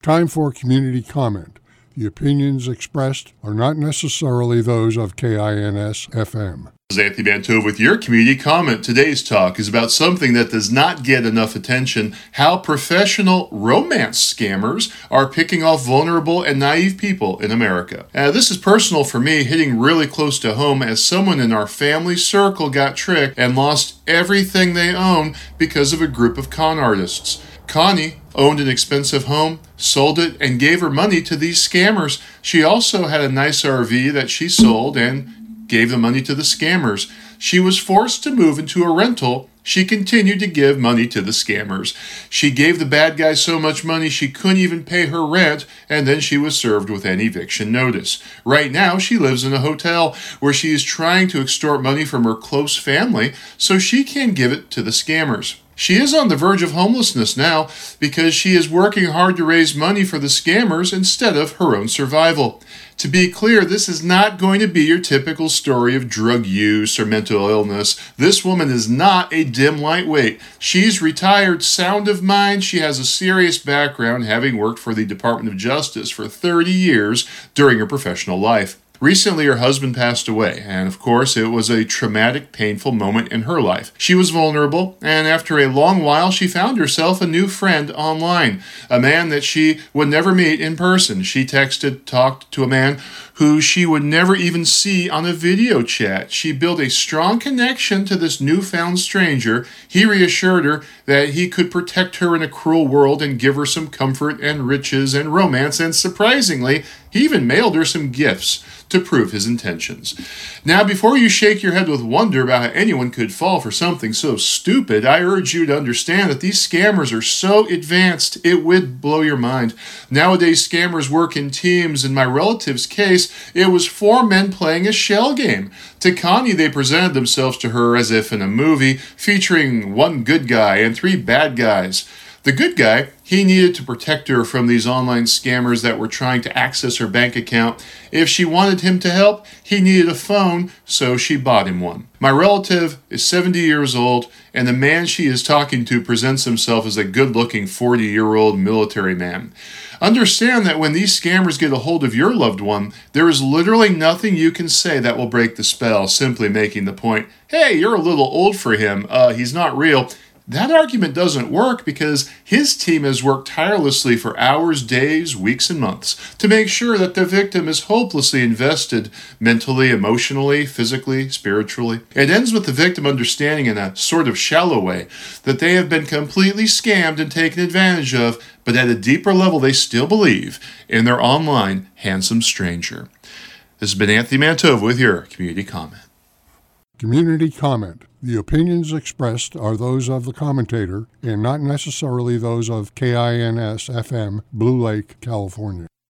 Time for community comment. The opinions expressed are not necessarily those of KINS-FM. This is Anthony Mantova with your community comment. Today's talk is about something that does not get enough attention: how professional romance scammers are picking off vulnerable and naive people in America. This is personal for me, hitting really close to home, as someone in our family circle got tricked and lost everything they own because of a group of con artists. Connie owned an expensive home, sold it, and gave her money to these scammers. She also had a nice RV that she sold and gave the money to the scammers. She was forced to move into a rental. She continued to give money to the scammers. She gave the bad guy so much money she couldn't even pay her rent, and then she was served with an eviction notice. Right now, she lives in a hotel where she is trying to extort money from her close family so she can give it to the scammers. She is on the verge of homelessness now because she is working hard to raise money for the scammers instead of her own survival. To be clear, this is not going to be your typical story of drug use or mental illness. This woman is not a dim lightweight. She's retired, sound of mind. She has a serious background, having worked for the Department of Justice for 30 years during her professional life. Recently, her husband passed away, and of course, it was a traumatic, painful moment in her life. She was vulnerable, and after a long while, she found herself a new friend online, a man that she would never meet in person. She talked to a man who she would never even see on a video chat. She built a strong connection to this newfound stranger. He reassured her that he could protect her in a cruel world and give her some comfort and riches and romance, and surprisingly, he even mailed her some gifts to prove his intentions. Now, before you shake your head with wonder about how anyone could fall for something so stupid, I urge you to understand that these scammers are so advanced, it would blow your mind. Nowadays, scammers work in teams. In my relative's case, it was 4 men playing a shell game. To Connie, they presented themselves to her as if in a movie, featuring 1 good guy and 3 bad guys. The good guy, he needed to protect her from these online scammers that were trying to access her bank account. If she wanted him to help, he needed a phone, so she bought him one. My relative is 70 years old, and the man she is talking to presents himself as a good-looking 40-year-old military man. Understand that when these scammers get a hold of your loved one, there is literally nothing you can say that will break the spell, simply making the point, "Hey, you're a little old for him. He's not real." That argument doesn't work because his team has worked tirelessly for hours, days, weeks, and months to make sure that the victim is hopelessly invested mentally, emotionally, physically, spiritually. It ends with the victim understanding in a sort of shallow way that they have been completely scammed and taken advantage of, but at a deeper level they still believe in their online handsome stranger. This has been Anthony Mantova with your community comment. Community comment. The opinions expressed are those of the commentator and not necessarily those of KINS-FM, Blue Lake, California.